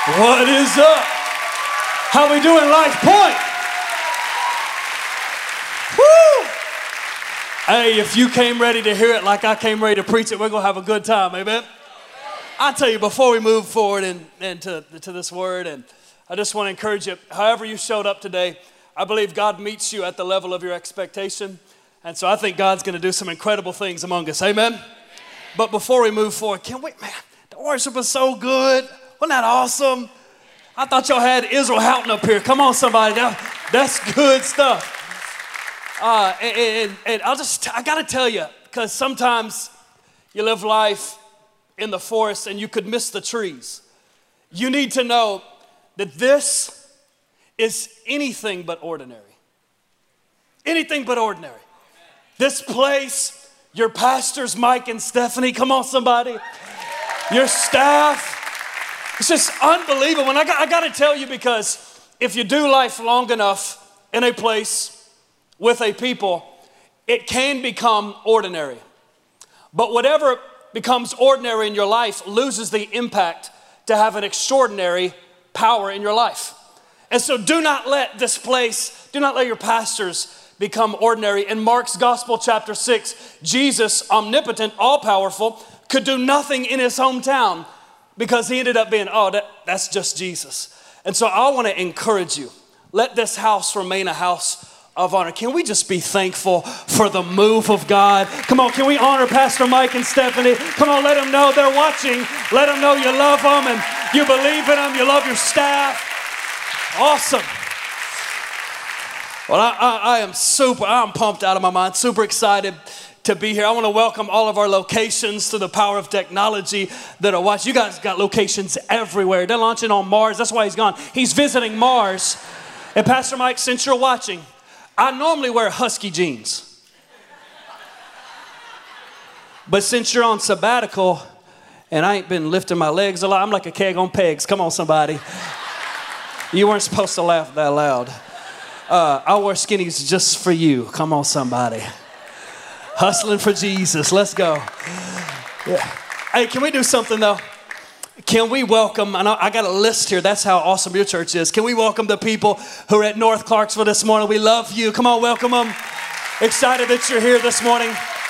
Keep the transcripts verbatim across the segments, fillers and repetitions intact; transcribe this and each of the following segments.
What is up? How we doing, Life Point? Woo! Hey, if you came ready to hear it like I came ready to preach it, we're going to have a good time, amen? I tell you, before we move forward and, and to, to this word, and I just want to encourage you, however you showed up today, I believe God meets you at the level of your expectation. And so I think God's going to do some incredible things among us, amen? But before we move forward, can we, man, the worship was so good. Wasn't that awesome? I thought y'all had Israel Houghton up here. Come on, somebody. That, that's good stuff. Uh, and, and, and I'll just, I got to tell you, because sometimes you live life in the forest and you could miss the trees. You need to know that this is anything but ordinary. Anything but ordinary. This place, your pastors, Mike and Stephanie, come on, somebody. Your staff. It's just unbelievable. And I got, I got to tell you, because if you do life long enough in a place with a people, it can become ordinary. But whatever becomes ordinary in your life loses the impact to have an extraordinary power in your life. And so do not let this place, do not let your pastors become ordinary. In Mark's Gospel, chapter six, Jesus, omnipotent, all-powerful, could do nothing in his hometown, because he ended up being, oh, that, that's just Jesus. And so I want to encourage you. Let this house remain a house of honor. Can we just be thankful for the move of God? Come on, can we honor Pastor Mike and Stephanie? Come on, let them know they're watching. Let them know you love them and you believe in them. You love your staff. Awesome. Well, I, I, I am super, I'm pumped out of my mind, super excited to be here. I want to welcome all of our locations through the power of technology that are watching. You guys got locations everywhere. They're launching on Mars. That's why he's gone. He's visiting Mars. And Pastor Mike, since you're watching, I normally wear husky jeans. But since you're on sabbatical and I ain't been lifting my legs a lot, I'm like a keg on pegs. Come on, somebody. You weren't supposed to laugh that loud. Uh, I wear skinnies just for you. Come on, somebody. Hustling for Jesus. Let's go. Yeah. Hey, can we do something though? Can we welcome, I know I got a list here. That's how awesome your church is. Can we welcome the people who are at North Clarksville this morning? We love you. Come on, welcome them. Excited that you're here this morning.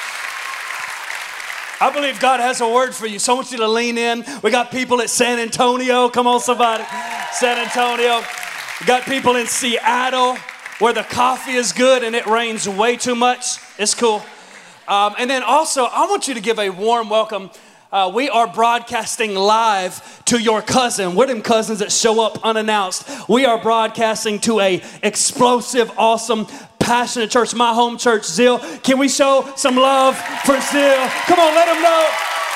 I believe God has a word for you. So I want you to lean in. We got people at San Antonio. Come on, somebody. San Antonio. We got people in Seattle where the coffee is good and it rains way too much. It's cool. Um, and then also, I want you to give a warm welcome. Uh, we are broadcasting live to your cousin. We're them cousins that show up unannounced. We are broadcasting to a explosive, awesome, passionate church, my home church, Zeal. Can we show some love for Zeal? Come on, let them know.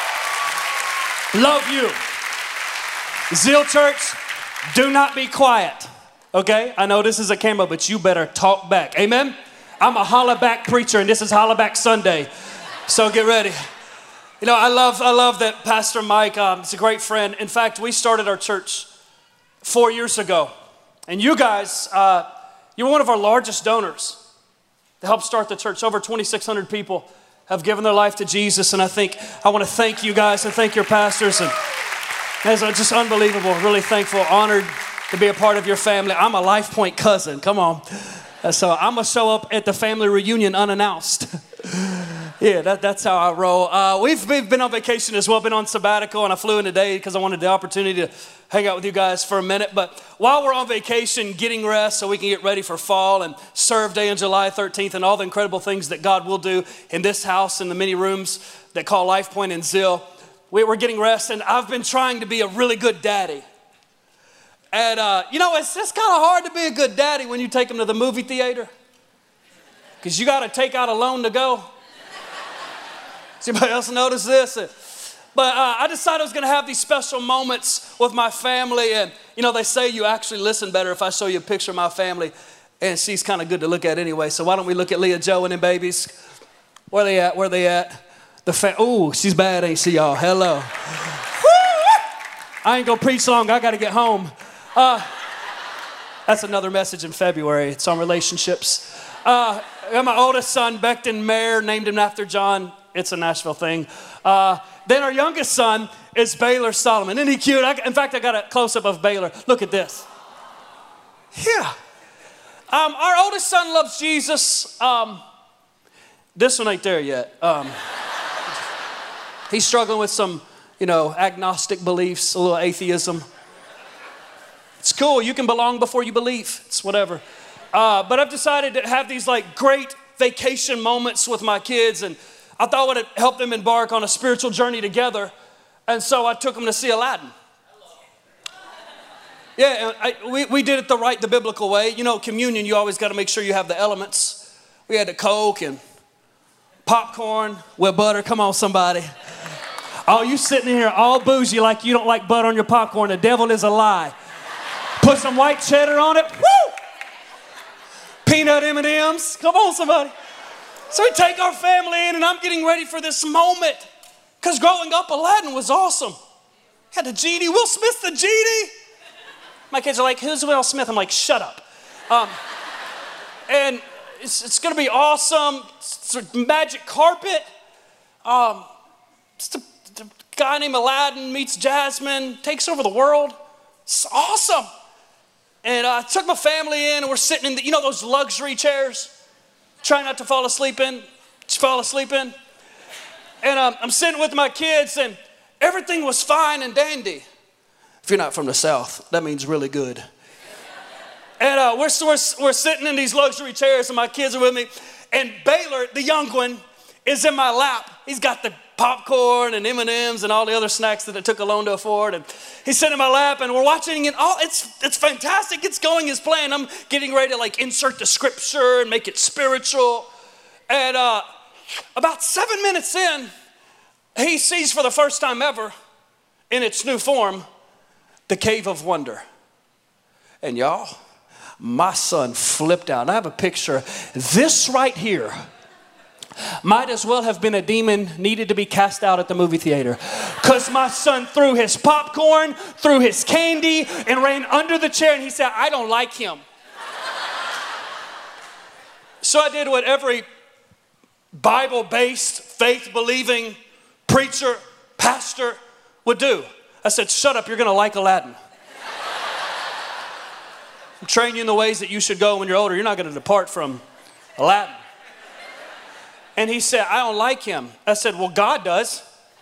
Love you. Zeal Church, do not be quiet, okay? I know this is a camera, but you better talk back. Amen? I'm a holla back preacher, and this is Holla Back Sunday. So get ready. You know, I love I love that Pastor Mike, um, is a great friend. In fact, we started our church four years ago. And you guys, uh, you were one of our largest donors to help start the church. Over twenty-six hundred people have given their life to Jesus. And I think I want to thank you guys and thank your pastors. And it's just unbelievable, really thankful, honored to be a part of your family. I'm a Life Point cousin. Come on. So I'm going to show up at the family reunion unannounced. Yeah, that, that's how I roll. Uh, we've, we've been on vacation as well, been on sabbatical, and I flew in today because I wanted the opportunity to hang out with you guys for a minute. But while we're on vacation, getting rest so we can get ready for fall and serve day on July thirteenth and all the incredible things that God will do in this house and the many rooms that call Life Point and Zeal, we, we're getting rest, and I've been trying to be a really good daddy. And, uh, you know, it's just kind of hard to be a good daddy when you take them to the movie theater. Because you got to take out a loan to go. Does anybody else notice this? But uh, I decided I was going to have these special moments with my family. And, you know, they say you actually listen better if I show you a picture of my family. And she's kind of good to look at anyway. So why don't we look at Leah Joe and them babies? Where they at? Where they at? The fa- Ooh, she's bad, ain't she, y'all? Hello. I ain't going to preach long. I got to get home. Uh, that's another message in February. It's on relationships. Uh, I got my oldest son, Becton Mayer, named him after John it's a Nashville thing. Uh, then our youngest son is Baylor Solomon. Isn't he cute? I, in fact, I got a close-up of Baylor. Look at this. Yeah. Um, our oldest son loves Jesus. Um, this one ain't there yet. Um, he's struggling with some, you know, agnostic beliefs, a little atheism. It's cool. You can belong before you believe. It's whatever. Uh, but I've decided to have these like great vacation moments with my kids, and I thought it would help them embark on a spiritual journey together. And so I took them to see Aladdin. Yeah, I, we, we did it the right, the biblical way. You know, communion, you always got to make sure you have the elements. We had the Coke and popcorn with butter. Come on, somebody. Oh, you sitting here all bougie like you don't like butter on your popcorn. The devil is a lie. Put some white cheddar on it. Woo! Peanut M and M's. Come on, somebody. So we take our family in, and I'm getting ready for this moment. Because growing up, Aladdin was awesome. Had the genie. Will Smith's the genie. My kids are like, who's Will Smith? I'm like, shut up. Um, and it's, it's going to be awesome. It's a magic carpet. Um, it's the, the guy named Aladdin meets Jasmine, takes over the world. It's awesome. And I took my family in, and we're sitting in, the, you know those luxury chairs? Try not to fall asleep in. Just fall asleep in. And um, I'm sitting with my kids, and everything was fine and dandy. If you're not from the South, that means really good. And uh, we're, we're, we're sitting in these luxury chairs, and my kids are with me. And Baylor, the young one, is in my lap. He's got the popcorn and M and M's and all the other snacks that it took a loan to afford. And he's sitting in my lap, and we're watching, and all it's it's fantastic. It's going as planned. I'm getting ready to like insert the scripture and make it spiritual. And uh, about seven minutes in, he sees for the first time ever, in its new form, the Cave of Wonder. And y'all, my son flipped out. I have a picture. This right here might as well have been a demon needed to be cast out at the movie theater. Because my son threw his popcorn, threw his candy, and ran under the chair, and he said, I don't like him. So I did what every Bible-based, faith-believing preacher, pastor would do. I said, shut up, you're going to like Aladdin. I'm training you in the ways that you should go when you're older. You're not going to depart from Aladdin. And he said, I don't like him. I said, well, God does.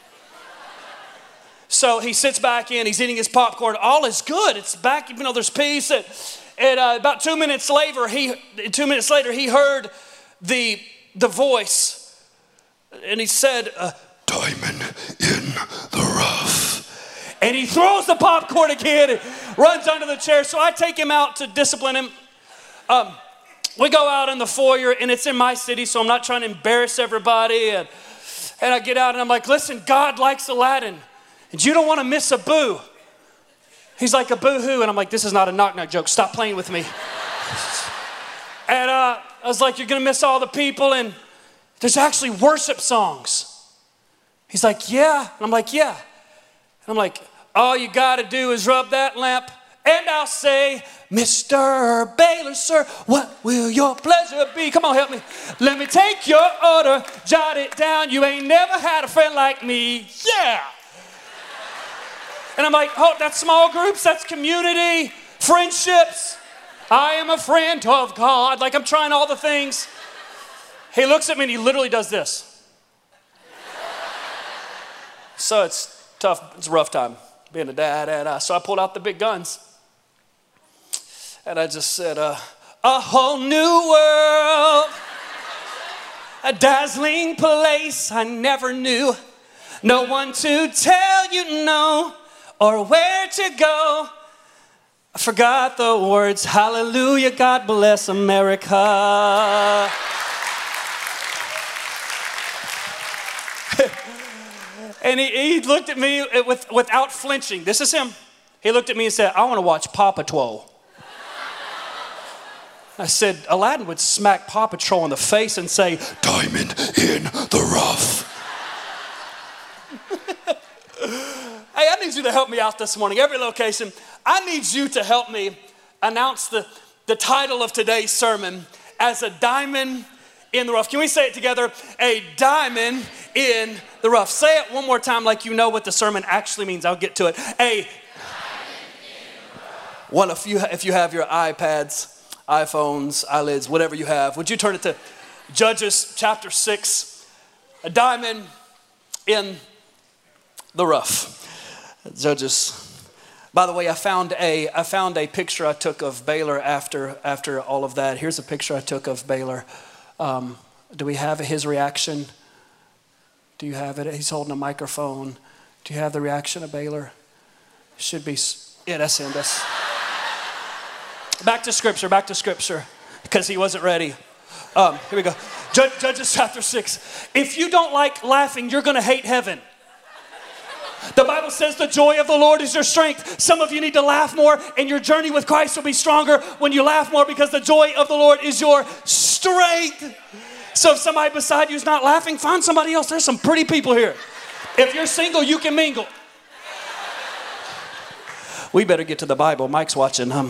So he sits back in, he's eating his popcorn. All is good. It's back, you know, there's peace. And, and uh, about two minutes later, he two minutes later, he heard the, the voice. And he said, uh, diamond in the rough. And he throws the popcorn again and runs under the chair. So I take him out to discipline him. Um, we go out in the foyer, and it's in my city, so I'm not trying to embarrass everybody. And, and I get out, and I'm like, listen, God likes Aladdin, and you don't want to miss a boo. He's like, a boo-hoo. And I'm like, this is not a knock-knock joke. Stop playing with me. And uh, I was like, you're going to miss all the people, and there's actually worship songs. He's like, yeah. And I'm like, yeah. And I'm like, all you got to do is rub that lamp, and I'll say, Mister Baylor, sir, what will your pleasure be? Come on, help me. Let me take your order, jot it down. You ain't never had a friend like me. Yeah. And I'm like, oh, that's small groups, that's community, friendships. I am a friend of God. Like, I'm trying all the things. He looks at me, and he literally does this. So it's tough. It's a rough time being a dad. And uh, so I pulled out the big guns. And I just said, uh, a whole new world, a dazzling place I never knew. No one to tell you no or where to go. I forgot the words, hallelujah, God bless America. And he, he looked at me with, without flinching. This is him. He looked at me and said, I want to watch Paw Patrol. I said, Aladdin would smack Paw Patrol in the face and say, diamond in the rough. Hey, I need you to help me out this morning. Every location, I need you to help me announce the, the title of today's sermon as a diamond in the rough. Can we say it together? A diamond in the rough. Say it one more time like you know what the sermon actually means. I'll get to it. A One, if you, if you have your iPads, iPhones, iLids, whatever you have, would you turn it to Judges chapter six, a diamond in the rough. Judges. By the way, I found a I found a picture I took of Baylor after after all of that. Here's a picture I took of Baylor. Um, do we have his reaction? Do you have it? He's holding a microphone. Do you have the reaction of Baylor? Should be. Yeah, that's him. That's. Back to scripture. Back to scripture, because he wasn't ready. Um, here we go. Judges chapter six. If you don't like laughing, you're going to hate heaven. The Bible says the joy of the Lord is your strength. Some of you need to laugh more, and your journey with Christ will be stronger when you laugh more, because the joy of the Lord is your strength. So if somebody beside you is not laughing, find somebody else. There's some pretty people here. If you're single, you can mingle. We better get to the Bible. Mike's watching. Um,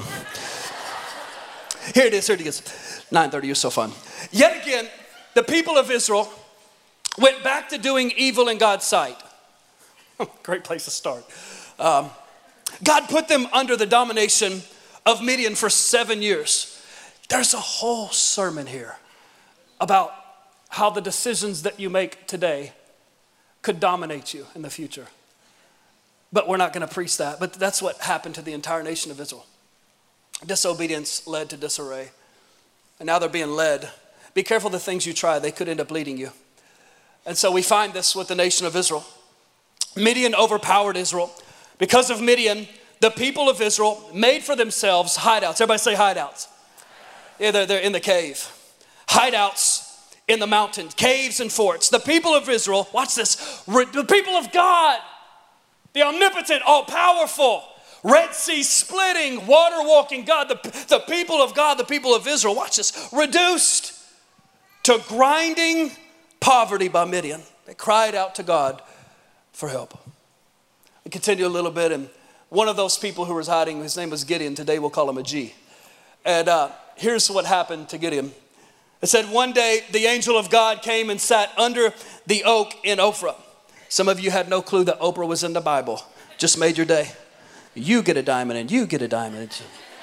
here it is. Here it is. nine thirty, you're so fun. Yet again, the people of Israel went back to doing evil in God's sight. Great place to start. Um, God put them under the domination of Midian for seven years. There's a whole sermon here about how the decisions that you make today could dominate you in the future. But we're not going to preach that. But that's what happened to the entire nation of Israel. Disobedience led to disarray. And now they're being led. Be careful the things you try. They could end up leading you. And so we find this with the nation of Israel. Midian overpowered Israel. Because of Midian, the people of Israel made for themselves hideouts. Everybody say hideouts. Yeah, they're, they're in the cave. Hideouts in the mountains, caves and forts. The people of Israel, watch this, the people of God, the omnipotent, all-powerful, Red Sea splitting, water walking God, the, the people of God, the people of Israel, watch this, reduced to grinding poverty by Midian. They cried out to God for help. We continue a little bit, and one of those people who was hiding, his name was Gideon. Today we'll call him a G. And uh, here's what happened to Gideon. It said one day the angel of God came and sat under the oak in Ophrah. Some of you had no clue that Oprah was in the Bible. Just made your day. You get a diamond and you get a diamond.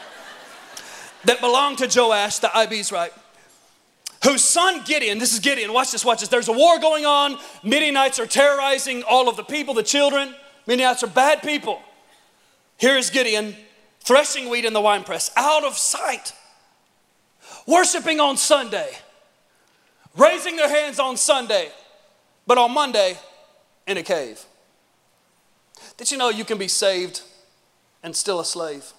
That belonged to Joash, the Abizrite, whose son Gideon, this is Gideon, watch this, watch this. There's a war going on. Midianites are terrorizing all of the people, the children. Midianites are bad people. Here is Gideon threshing wheat in the winepress, out of sight. Worshiping on Sunday. Raising their hands on Sunday. But on Monday, in a cave. Did you know you can be saved and still a slave?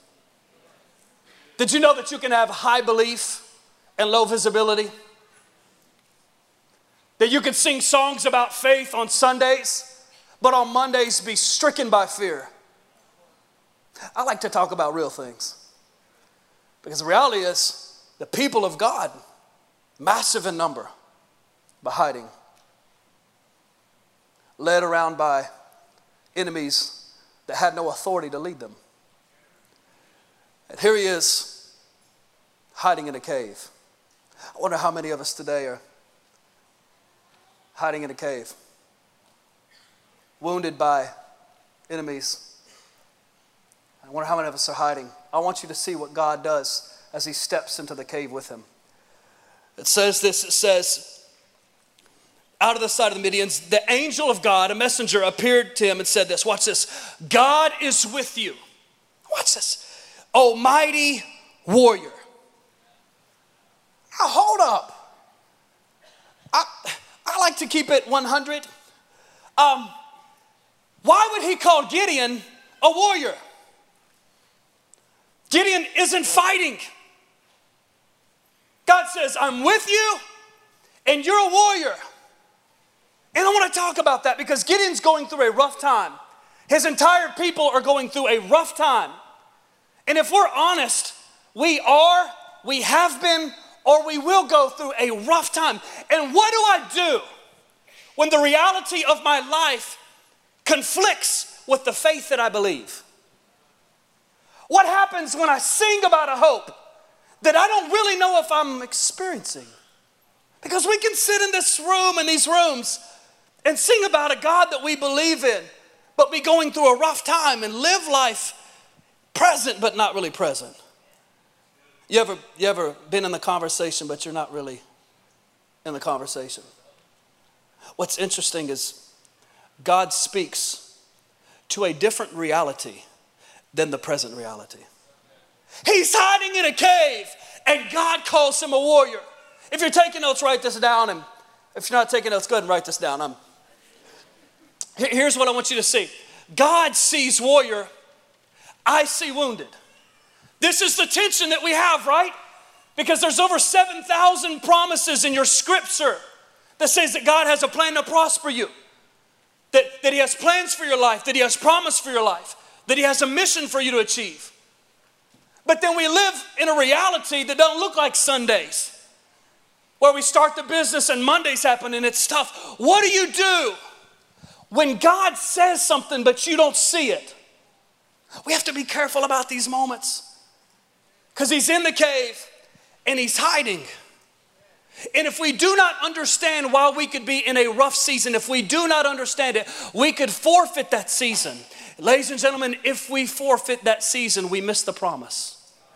Did you know that you can have high belief and low visibility? That you can sing songs about faith on Sundays, but on Mondays be stricken by fear? I like to talk about real things. Because the reality is, the people of God, massive in number, but hiding. Led around by enemies that had no authority to lead them. And here he is, hiding in a cave. I wonder how many of us today are hiding in a cave, wounded by enemies. I wonder how many of us are hiding. I want you to see what God does as he steps into the cave with him. It says this, it says, out of the sight of the Midians, the angel of God, a messenger, appeared to him and said this, watch this, God is with you. Watch this, O mighty warrior. Now hold up. I, I like to keep it one hundred. Um, why would he call Gideon a warrior? Gideon isn't fighting. God says, I'm with you and you're a warrior. And I want to talk about that because Gideon's going through a rough time. His entire people are going through a rough time. And if we're honest, we are, we have been, or we will go through a rough time. And what do I do when the reality of my life conflicts with the faith that I believe? What happens when I sing about a hope that I don't really know if I'm experiencing? Because we can sit in this room, in these rooms, and sing about a God that we believe in, but be going through a rough time and live life present, but not really present. You ever, you ever been in the conversation, but you're not really in the conversation? What's interesting is God speaks to a different reality than the present reality. He's hiding in a cave, and God calls him a warrior. If you're taking notes, write this down. And if you're not taking notes, go ahead and write this down. I'm, here's what I want you to see. God sees warrior. I see wounded. This is the tension that we have, right? Because there's over seven thousand promises in your scripture that says that God has a plan to prosper you. That, that he has plans for your life. That he has promise for your life. That he has a mission for you to achieve. But then we live in a reality that doesn't look like Sundays, where we start the business and Mondays happen and it's tough. What do you do when God says something but you don't see it? We have to be careful about these moments, because he's in the cave and he's hiding. And if we do not understand why we could be in a rough season, if we do not understand it, we could forfeit that season. Ladies and gentlemen, if we forfeit that season, we miss the promise.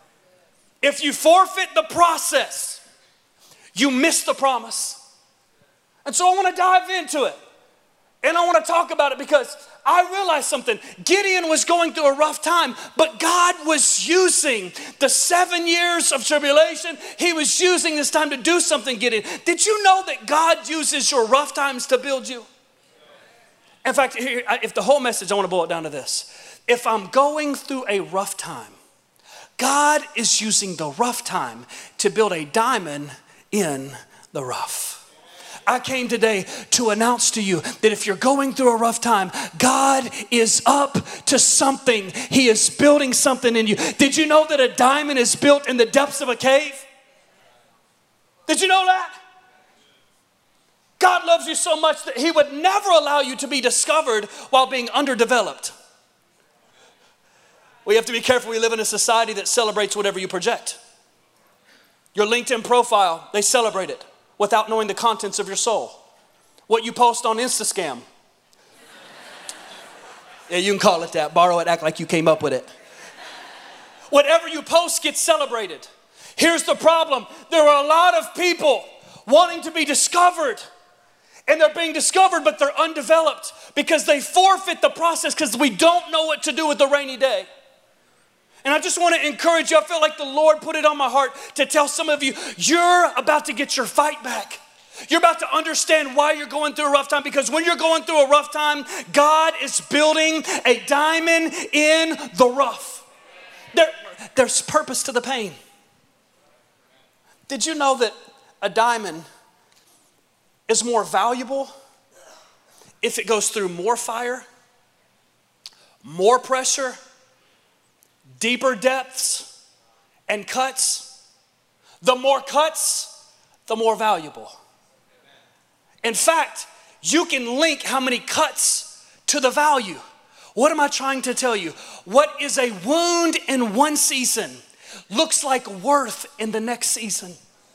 If you forfeit the process, you miss the promise. And so I want to dive into it. And I want to talk about it because I realized something. Gideon was going through a rough time, but God was using the seven years of tribulation. He was using this time to do something, Gideon. Did you know that God uses your rough times to build you? In fact, here, if the whole message, I want to boil it down to this. If I'm going through a rough time, God is using the rough time to build a diamond in the rough. I came today to announce to you that if you're going through a rough time, God is up to something. He is building something in you. Did you know that a diamond is built in the depths of a cave? Did you know that? God loves you so much that he would never allow you to be discovered while being underdeveloped. We have to be careful. We live in a society that celebrates whatever you project. Your LinkedIn profile, they celebrate it without knowing the contents of your soul. What you post on Instascam. Yeah, you can call it that. Borrow it, act like you came up with it. Whatever you post gets celebrated. Here's the problem. There are a lot of people wanting to be discovered. And they're being discovered, but they're undeveloped because they forfeit the process because we don't know what to do with the rainy day. And I just want to encourage you. I feel like the Lord put it on my heart to tell some of you, you're about to get your fight back. You're about to understand why you're going through a rough time, because when you're going through a rough time, God is building a diamond in the rough. There, there's purpose to the pain. Did you know that a diamond is more valuable if it goes through more fire, more pressure, deeper depths, and cuts? The more cuts, the more valuable. In fact, you can link how many cuts to the value. What am I trying to tell you? What is a wound in one season looks like worth in the next season.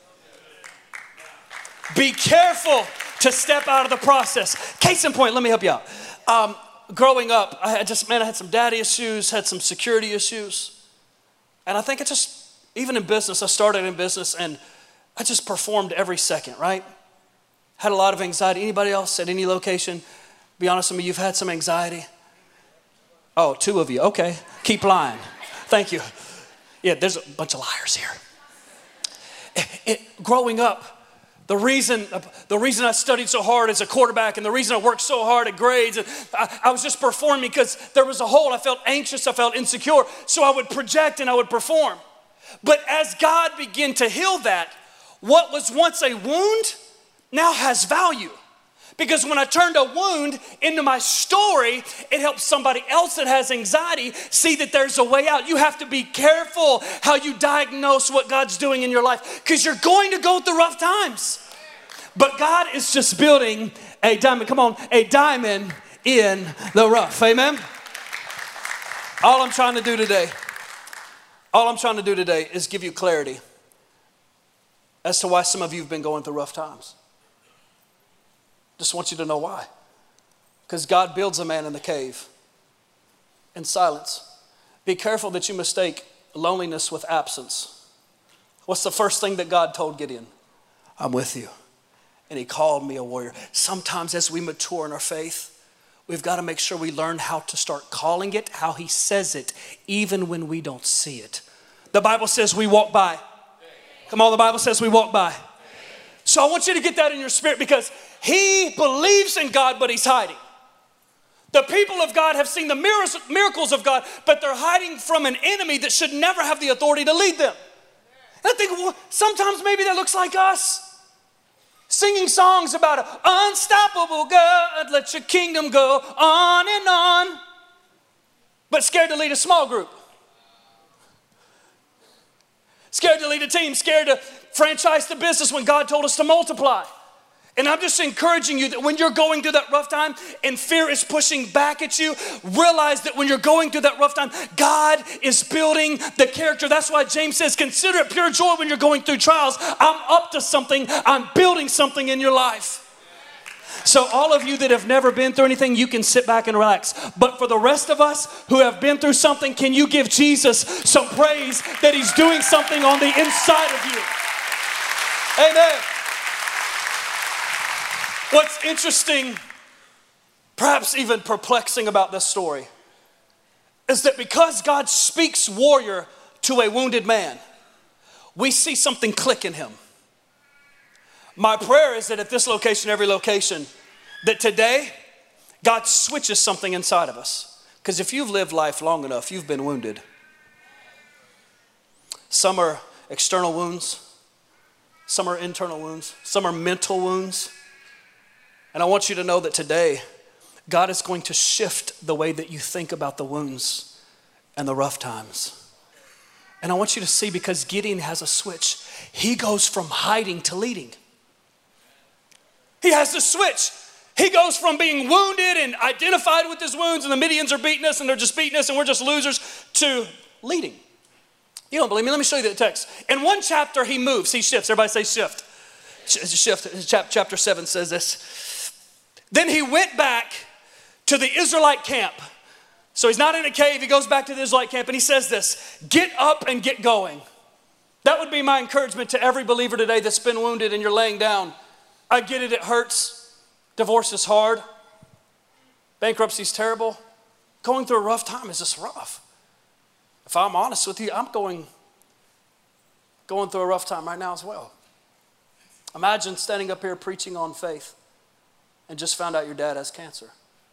Be careful to step out of the process. Case in point, let me help you out. Um, growing up, I had just, man, I had some daddy issues, had some security issues. And I think I just, even in business, I started in business and I just performed every second, right? Had a lot of anxiety. Anybody else at any location? Be honest with me, you've had some anxiety? Oh, two of you. Okay. Keep lying. Thank you. Yeah, there's a bunch of liars here. It, it, growing up, The reason, the reason I studied so hard as a quarterback and the reason I worked so hard at grades, and I, I was just performing because there was a hole. I felt anxious. I felt insecure. So I would project and I would perform. But as God began to heal that, what was once a wound now has value. Because when I turned a wound into my story, it helps somebody else that has anxiety see that there's a way out. You have to be careful how you diagnose what God's doing in your life, because you're going to go through rough times. But God is just building a diamond, come on, a diamond in the rough, amen? All I'm trying to do today, all I'm trying to do today is give you clarity. as to why some of you have been going through rough times. Just want you to know why. Because God builds a man in the cave in silence. Be careful that you mistake loneliness with absence. What's the first thing that God told Gideon? I'm with you. And he called me a warrior. Sometimes as we mature in our faith, we've got to make sure we learn how to start calling it how he says it, even when we don't see it. The Bible says we walk by. Come on, the Bible says we walk by. So I want you to get that in your spirit, because he believes in God, but he's hiding. The people of God have seen the miracles of God, but they're hiding from an enemy that should never have the authority to lead them. And I think, well, sometimes maybe that looks like us. Singing songs about an unstoppable God, let your kingdom go on and on, but scared to lead a small group. Scared to lead a team, scared to franchise the business when God told us to multiply. And I'm just encouraging you that when you're going through that rough time and fear is pushing back at you, realize that when you're going through that rough time, God is building the character. That's why James says, consider it pure joy when you're going through trials. I'm up to something. I'm building something in your life. So all of you that have never been through anything, you can sit back and relax. But for the rest of us who have been through something, can you give Jesus some praise that he's doing something on the inside of you? Amen. What's interesting, perhaps even perplexing about this story, is that because God speaks warrior to a wounded man, we see something click in him. My prayer is that at this location, every location, that today, God switches something inside of us. Because if you've lived life long enough, you've been wounded. Some are external wounds. Some are internal wounds. Some are mental wounds. And I want you to know that today, God is going to shift the way that you think about the wounds and the rough times. And I want you to see, because Gideon has a switch. He goes from hiding to leading. He has the switch. He goes from being wounded and identified with his wounds, and the Midians are beating us and they're just beating us and we're just losers, to leading. You don't believe me? Let me show you the text. In one chapter, he moves. He shifts. Everybody say shift. Shift. Chapter seven says this. Then he went back to the Israelite camp. So he's not in a cave. He goes back to the Israelite camp and he says this: get up and get going. That would be my encouragement to every believer today that's been wounded and you're laying down. I get it, it hurts. Divorce is hard. Bankruptcy is terrible. Going through a rough time is just rough. If I'm honest with you, I'm going, going through a rough time right now as well. Imagine standing up here preaching on faith and just found out your dad has cancer.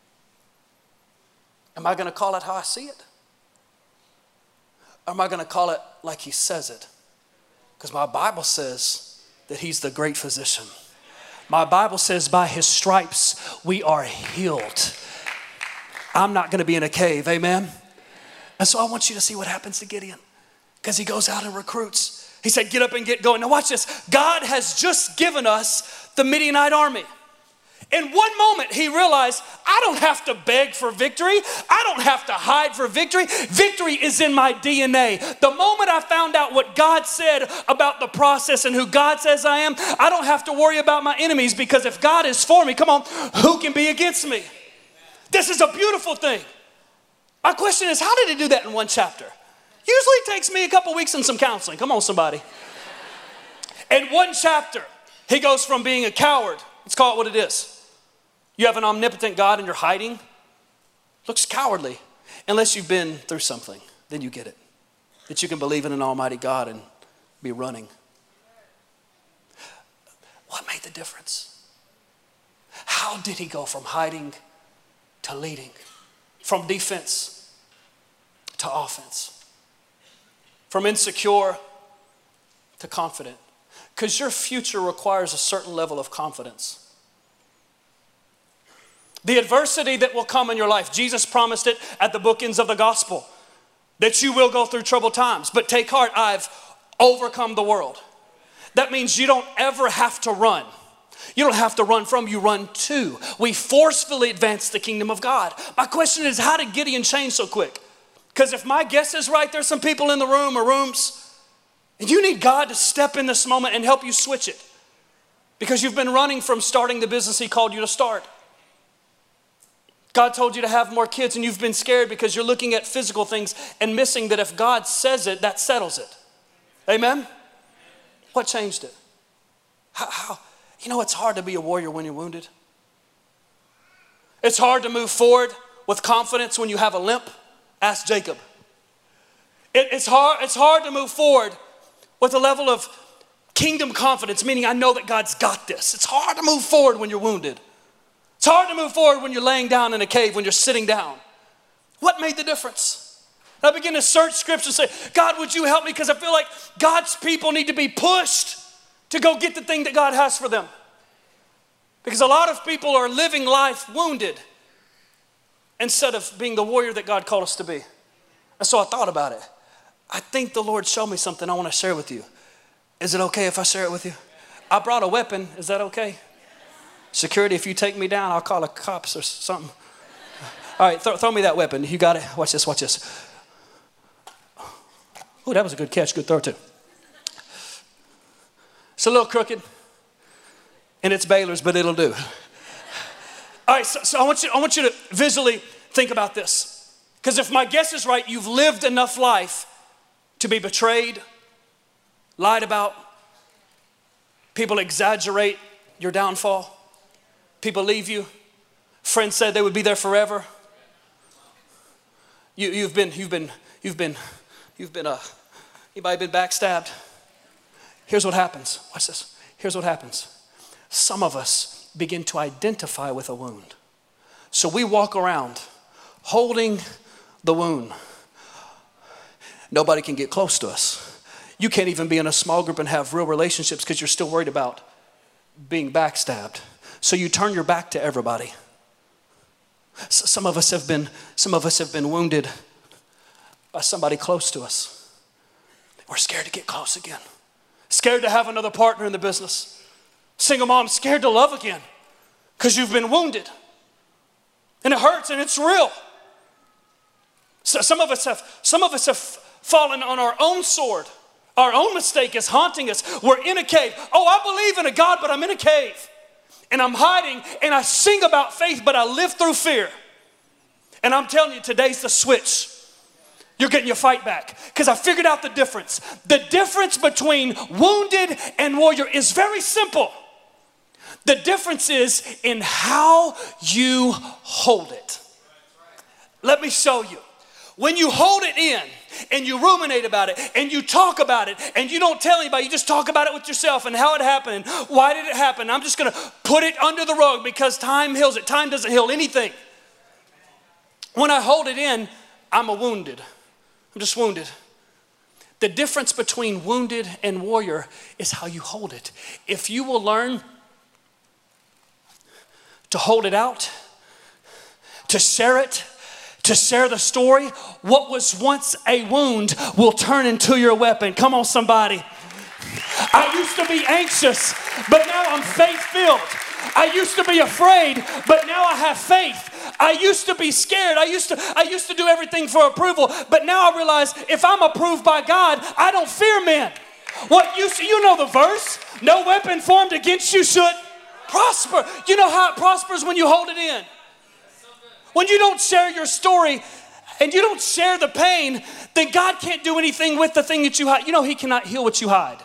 Am I going to call it how I see it? Or am I going to call it like he says it? Because my Bible says that he's the great physician. My Bible says by his stripes we are healed. I'm not going to be in a cave, amen? And so I want you to see what happens to Gideon, because he goes out and recruits. He said, get up and get going. Now watch this. God has just given us the Midianite army. In one moment, he realized, I don't have to beg for victory. I don't have to hide for victory. Victory is in my D N A. The moment I found out what God said about the process and who God says I am, I don't have to worry about my enemies, because if God is for me, come on, who can be against me? This is a beautiful thing. My question is, how did he do that in one chapter? Usually it takes me a couple weeks and some counseling. Come on, somebody. In one chapter, he goes from being a coward. Let's call it what it is. You have an omnipotent God and you're hiding. Looks cowardly. Unless you've been through something, then you get it. That you can believe in an almighty God and be running. What made the difference? How did he go from hiding to leading? From defense to offense? From insecure to confident? Because your future requires a certain level of confidence. The adversity that will come in your life, Jesus promised it at the bookends of the gospel, that you will go through troubled times. But take heart, I've overcome the world. That means you don't ever have to run. You don't have to run from, you run to. We forcefully advance the kingdom of God. My question is, how did Gideon change so quick? Because if my guess is right, there's some people in the room or rooms And you need God to step in this moment and help you switch it. Because you've been running from starting the business he called you to start. God told you to have more kids and you've been scared because you're looking at physical things and missing that if God says it, that settles it. Amen? What changed it? How, how? You know, it's hard to be a warrior when you're wounded. It's hard to move forward with confidence when you have a limp. Ask Jacob. It, it's hard, it's hard to move forward with a level of kingdom confidence, meaning I know that God's got this. It's hard to move forward when you're wounded. It's hard to move forward when you're laying down in a cave, when you're sitting down. What made the difference? I begin to search scripture and say, God, would you help me? Because I feel like God's people need to be pushed to go get the thing that God has for them. Because a lot of people are living life wounded instead of being the warrior that God called us to be. And so I thought about it. I think the Lord showed me something I want to share with you. Is it okay if I share it with you? I brought a weapon. Is that okay? Security, if you take me down, I'll call the cops or something. All right, th- throw me that weapon. You got it? Watch this, watch this. Oh, that was a good catch. Good throw, too. It's a little crooked, and it's Baylor's, but it'll do. All right, so, so I want you, I want you to visually think about this. Because if my guess is right, you've lived enough life to be betrayed, lied about. People exaggerate your downfall. People leave you. Friends said they would be there forever. You, you've been, you've been, you've been, you've been, uh, anybody been backstabbed? Here's what happens. Watch this. Here's what happens. Some of us begin to identify with a wound. So we walk around holding the wound. Nobody can get close to us. You can't even be in a small group and have real relationships because you're still worried about being backstabbed. So you turn your back to everybody. So some of us have been, some of us have been wounded by somebody close to us. We're scared to get close again. Scared to have another partner in the business. Single mom, scared to love again because you've been wounded. And it hurts and it's real. So some of us have, some of us have fallen on our own sword. Our own mistake is haunting us. We're in a cave. Oh, I believe in a God, but I'm in a cave. And I'm hiding and I sing about faith, but I live through fear. And I'm telling you, today's the switch. You're getting your fight back. Because I figured out the difference. The difference between wounded and warrior is very simple. The difference is in how you hold it. Let me show you. When you hold it in and you ruminate about it and you talk about it and you don't tell anybody, you just talk about it with yourself and how it happened and why did it happen. I'm just going to put it under the rug because time heals it. Time doesn't heal anything. When I hold it in, I'm a wounded. I'm just wounded. The difference between wounded and warrior is how you hold it. If you will learn to hold it out, to share it, to share the story, what was once a wound will turn into your weapon. Come on, somebody. I used to be anxious, but now I'm faith-filled. I used to be afraid, but now I have faith. I used to be scared. I used to, I used to do everything for approval, but now I realize if I'm approved by God, I don't fear men. What you you know the verse? No weapon formed against you should prosper. You know how it prospers when you hold it in. When you don't share your story and you don't share the pain, then God can't do anything with the thing that you hide. You know he cannot heal what you hide.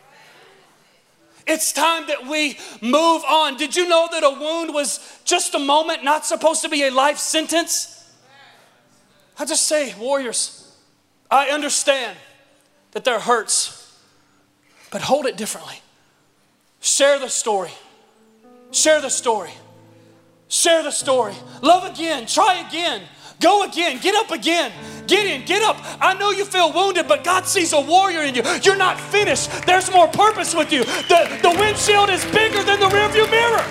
It's time that we move on. Did you know that a wound was just a moment, not supposed to be a life sentence? I just say, warriors, I understand that there hurts, but hold it differently. Share the story. Share the story. Share the story. Love again. Try again. Go again. Get up again. Get in. Get up. I know you feel wounded, but God sees a warrior in you. You're not finished. There's more purpose with you. The, the windshield is bigger than the rearview mirror.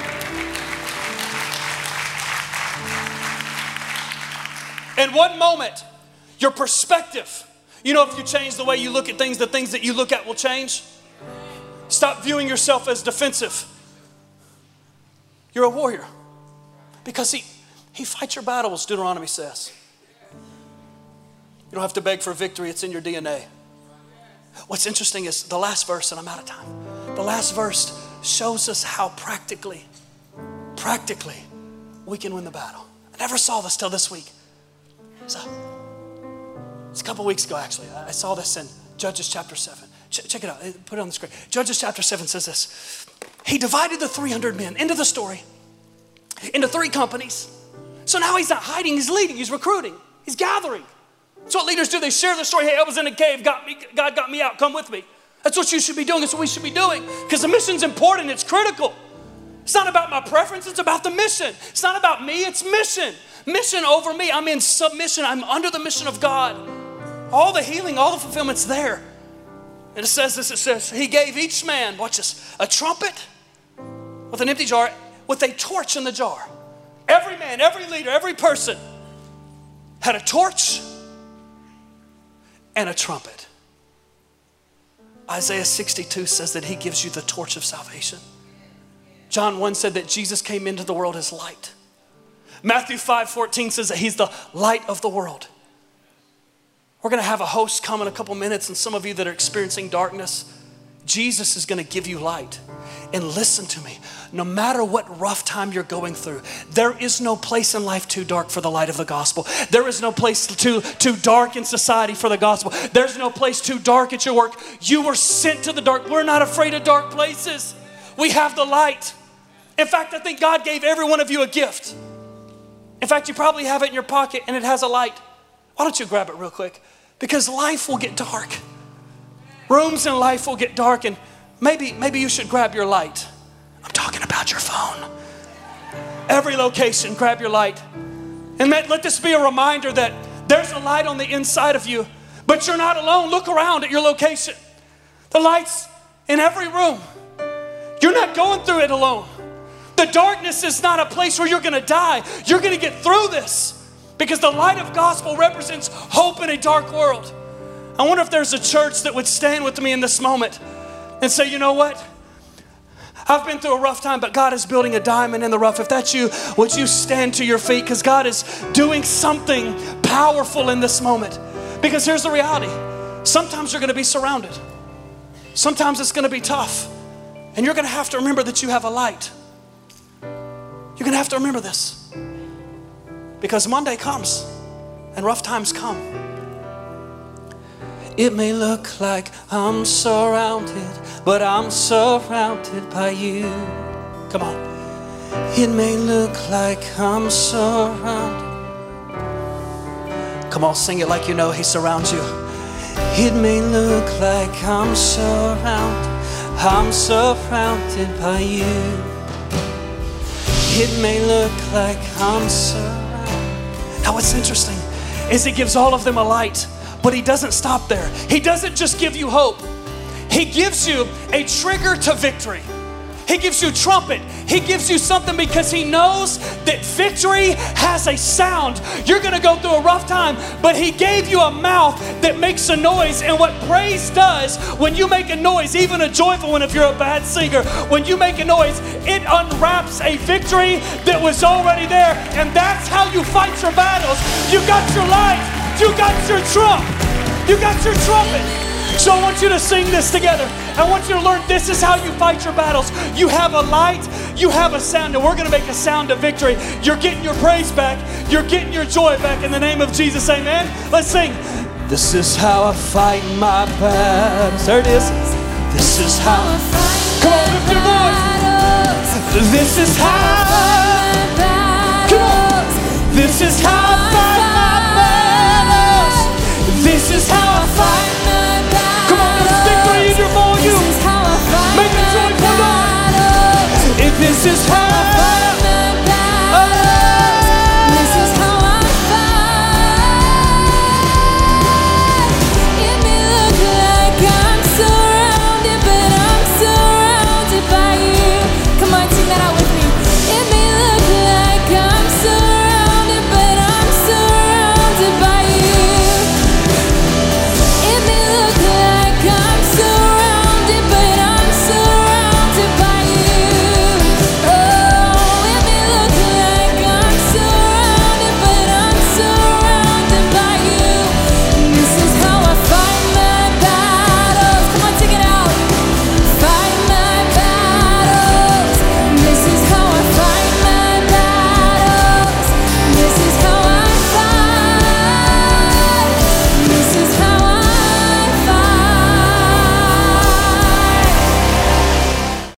In one moment, your perspective. You know, if you change the way you look at things, the things that you look at will change. Stop viewing yourself as defensive. You're a warrior. Because he, he fights your battles, Deuteronomy says. You don't have to beg for victory. It's in your D N A. What's interesting is the last verse, and I'm out of time. The last verse shows us how practically, practically we can win the battle. I never saw this till this week. So, it's a couple weeks ago, actually. I saw this in Judges chapter seven. Ch- check it out. Put it on the screen. Judges chapter seven says this. He divided the three hundred men into the story, into three companies. So now he's not hiding, he's leading, he's recruiting, he's gathering. That's what leaders do. They share their story. Hey, I was in a cave, got me, God got me out, come with me. That's what you should be doing. That's what we should be doing. Because the mission's important, it's critical. It's not about my preference, it's about the mission. It's not about me, it's mission. Mission over me. I'm in submission. I'm under the mission of God. All the healing, all the fulfillment's there. And it says this, it says, he gave each man, watch this, a trumpet with an empty jar, with a torch in the jar. Every man, every leader, every person had a torch and a trumpet. Isaiah sixty-two says that he gives you the torch of salvation. John one said that Jesus came into the world as light. Matthew five fourteen says that he's the light of the world. We're going to have a host come in a couple minutes, and some of you that are experiencing darkness, Jesus is going to give you light. And listen to me, no matter what rough time you're going through, there is no place in life too dark for the light of the gospel. There is no place too, too dark in society for the gospel. There's no place too dark at your work. You were sent to the dark. We're not afraid of dark places. We have the light. In fact, I think God gave every one of you a gift. In fact, you probably have it in your pocket and it has a light. Why don't you grab it real quick? Because life will get dark. Rooms in life will get dark, and maybe, maybe you should grab your light. I'm talking about your phone. Every location, grab your light. And let, let this be a reminder that there's a light on the inside of you, but you're not alone. Look around at your location. The light's in every room. You're not going through it alone. The darkness is not a place where you're going to die. You're going to get through this because the light of gospel represents hope in a dark world. I wonder if there's a church that would stand with me in this moment and say, you know what? I've been through a rough time, but God is building a diamond in the rough. If that's you, would you stand to your feet? Because God is doing something powerful in this moment. Because here's the reality. Sometimes you're going to be surrounded. Sometimes it's going to be tough. And you're going to have to remember that you have a light. You're going to have to remember this. Because Monday comes and rough times come. It may look like I'm surrounded, but I'm surrounded by you. Come on. It may look like I'm surrounded. Come on, sing it like you know he surrounds you. It may look like I'm surrounded, I'm surrounded by you. It may look like I'm surrounded. Now what's interesting is he gives all of them a light. But he doesn't stop there. He doesn't just give you hope. He gives you a trigger to victory. He gives you a trumpet. He gives you something because he knows that victory has a sound. You're going to go through a rough time, but he gave you a mouth that makes a noise. And what praise does, when you make a noise, even a joyful one if you're a bad singer, when you make a noise, it unwraps a victory that was already there. And that's how you fight your battles. You got your light. You got your trump. You got your trumpet. So I want you to sing this together. I want you to learn this is how you fight your battles. You have a light, you have a sound, and we're going to make a sound of victory. You're getting your praise back. You're getting your joy back in the name of Jesus. Amen. Let's sing. This is how I fight my battles. There it is. This is how I fight. Come on, lift your voice. This is how I fight. Come on. This is how I fight my battles. This is how I fight.